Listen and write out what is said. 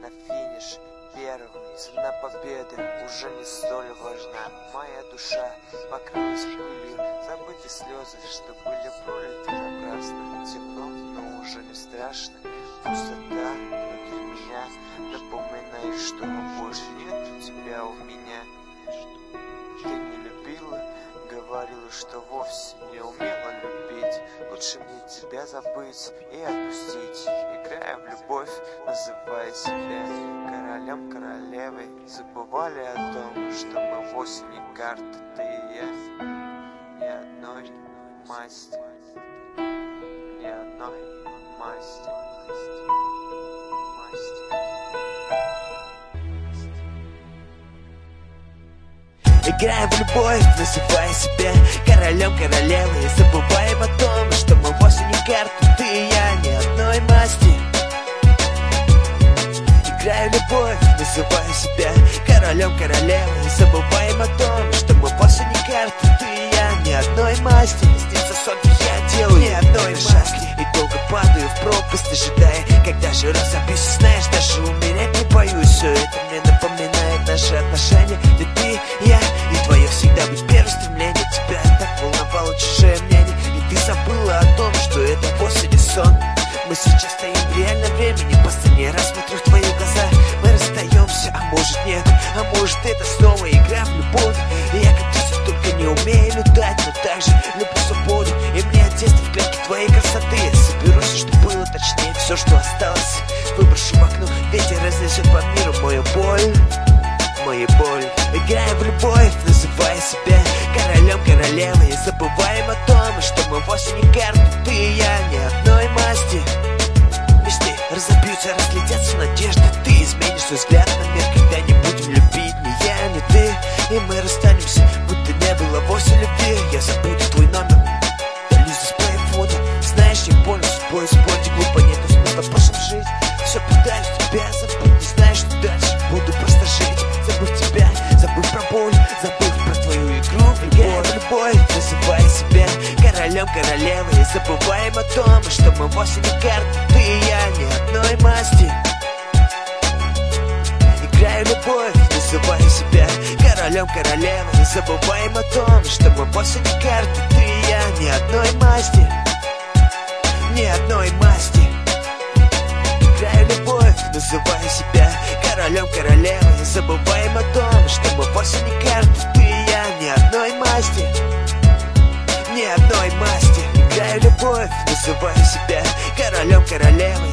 на финиш первым. Цена победы уже не столь важна. Моя душа покрылась пылью, забыты слезы, что были пролиты напрасно. Темно, но уже не страшно. Пустота внутри меня напоминает, что больше нет тебя у меня. Ты не любила, говорила, что вовсе не умела любить. Лучше мне тебя забыть и отпустить. Играя в любовь, называя себя королем, королевой. Забывали о том, что мы вовсе не карта, ты и я. Ни одной масти, ни одной масти. Играем в любовь, называя себя королем, королевой. И забываем о том, что мы вовсе не карты, ты и я, ни одной масти. Играем в любовь, называя себя королем, королевой. И забываем о том, что мы вовсе не карты, ты и я, ни одной масти. Снится сон, я делаю ни одной масти. И долго падаю в пропасть, ожидая, когда же разобьюсь. Знаешь, даже умереть не боюсь. Все это мне напоминает наши отношения, где ты, я и твое всегда быть первым стремление. Тебя так волновало чужое мнение, и ты забыла о том, что это вовсе не сон. Мы сейчас стоим в реальном времени, последний раз смотрю в твои глаза. Мы расстаемся, а может нет, а может это снова игра в любовь. И я катюсь, только не умею летать, но также люблю свободу. И мне одеться в клетки твоей красоты. Соберу все, что было, точнее все, что осталось. Выброшу в окно, ветер разнесет по миру мою боль. Мою боль. Играем в любовь, называя себя королем, королевой. И забываем о том, что мы вовсе не карты, ты и я, ни одной масти. Мечты разобьются, разлетятся надежды. Ты изменишь свой взгляд на мир, когда не будем любить ни я, ни ты. И мы расстанемся, будто не было вовсе любви. Я забуду твой номер, далю дисплей фото. Знаешь, я понял, спой, спорить глупо, нету смысла просто жить. Все пытаюсь тебя забыть, не знаю, что дальше. Буду просто жить, забыв тебя, забыв про боль, забыв про твою игру в любовь, называя себя королем, королевой. И забываем о том, что мы вовсе не карты, ты и я, ни одной масти. Играю в любовь, называя себя королем, королевой. И забываем о том, что мы вовсе не карты, ты и я, ни одной масти. Ни одной масти. Играю в любовь, называя себя королем, королевой. И забываем о том, что мы вовсе не карты, ты и я, ни одной масти. Ни одной масти. Играю в любовь, называя себя королем, королевой.